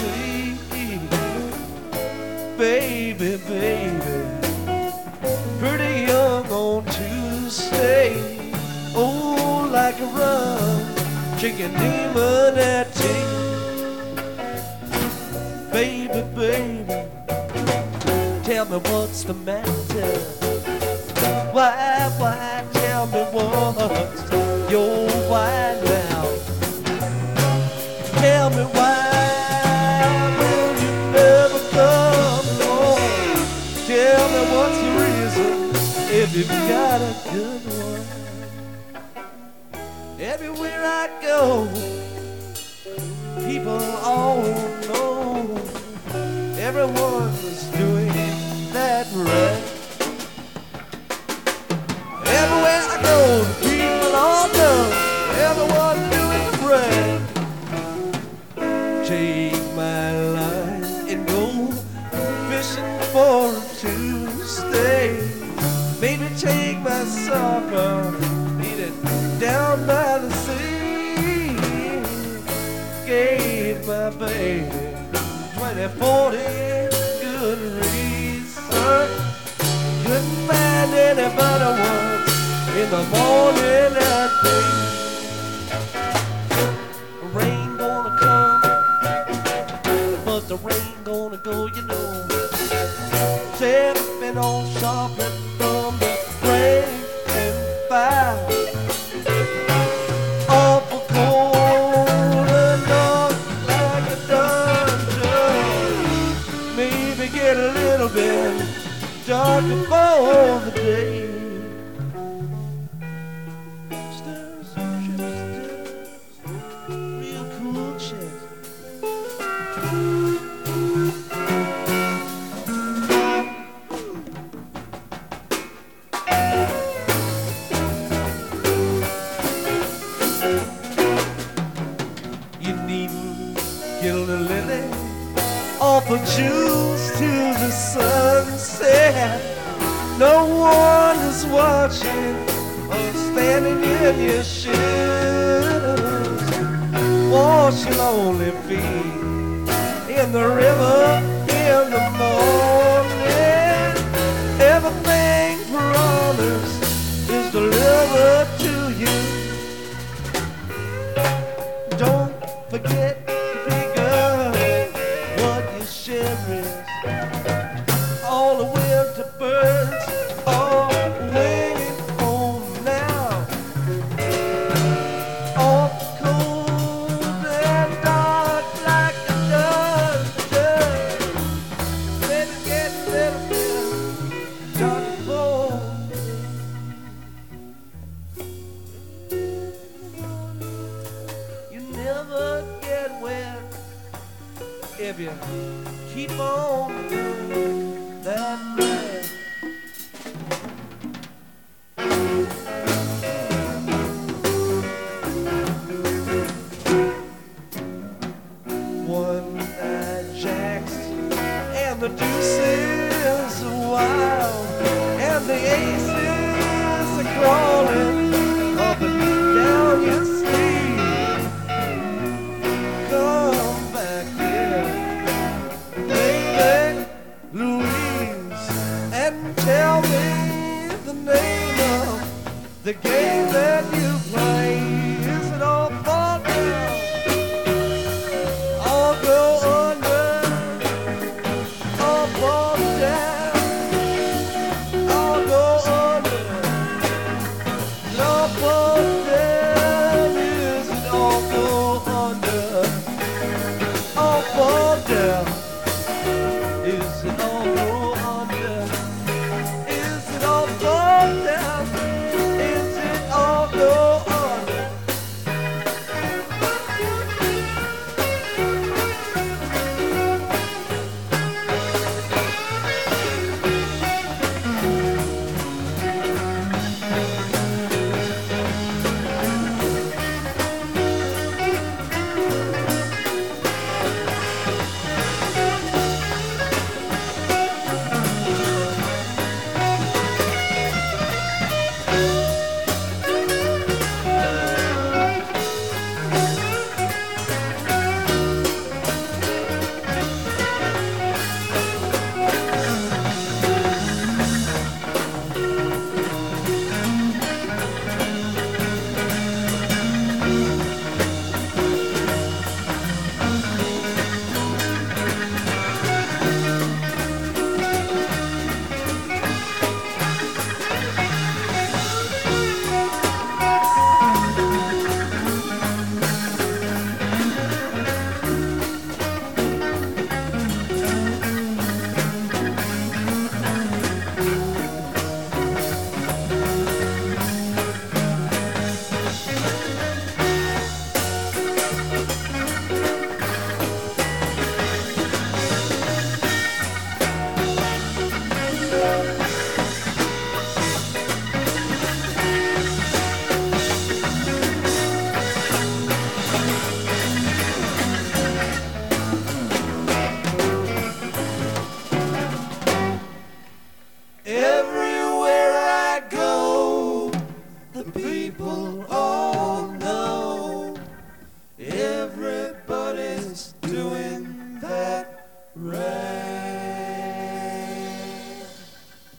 see. Baby, baby, pretty young on Tuesday. Oh, like a rum, drinking demon at tea. Baby, baby, tell me what's the matter. Why, tell me what's your why now. Tell me why will you never come home? Tell me what's the reason if you've got a good one. Everywhere I go, people all know everyone's doing that right. Everywhere I go, the people all know everyone's doing the right. Take my line and go fishing for a Tuesday. Maybe take my supper, eat it down by the sea. Gave my baby 20, 40 good reasons. Couldn't find any better ones in the morning and day. Rain gonna come, but the rain gonna go, you know. Stepping on shopping from the rain and fire. Awful cold and dark like a dungeon. Maybe get a little bit dark before the day. Stirs, real cool shit. You needn't kill the lily, offer jewels to the sunset. No one is watching or standing in your shoes. Wash your lonely feet in the river in the morning. Everything promised is delivered to you. Don't forget to pick up what you share is. All the winter birds are waiting home now. All cold and dark like a dungeon. Maybe get a little bit dark before. You never get wet if you keep on doing that right. One-eyed jacks and the deuces are wild, and the aces are crawling up and down your sleeve. Come back here, baby Louise, and tell me the name of the game that you play. Is it all fall down? All go under, all fall down, all go under, all fall down. Is it all go under, all fall down?